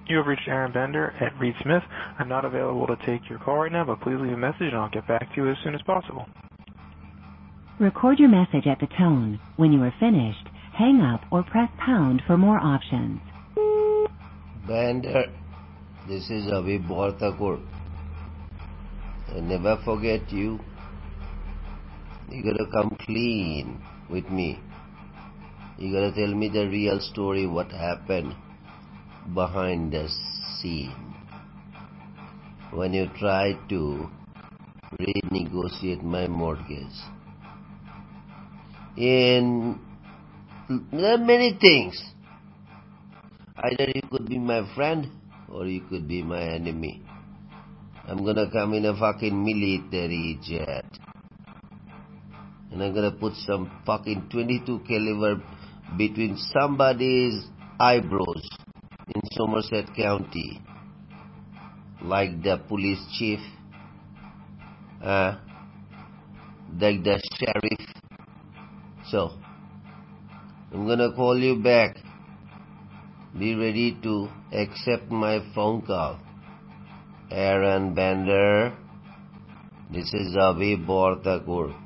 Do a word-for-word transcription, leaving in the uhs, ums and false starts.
You have reached Aaron Bender at Reed Smith. I'm not available to take your call right now, but please leave a message and I'll get back to you as soon as possible. Record your message at the tone. When you are finished, hang up or press pound for more options. Bender, this is Avi Borthakur. I never forget you. You gotta come clean with me. You gotta tell me the real story, what happened behind the scene when you tried to renegotiate my mortgage. And there are many things. Either you could be my friend or you could be my enemy. I'm gonna come in a fucking military jet. And I'm gonna put some fucking twenty-two caliber between somebody's eyebrows in Somerset County. Like the police chief. Uh, like the sheriff. So, I'm gonna call you back. Be ready to accept my phone call. Aaron Bender, this is Avi Borthakur.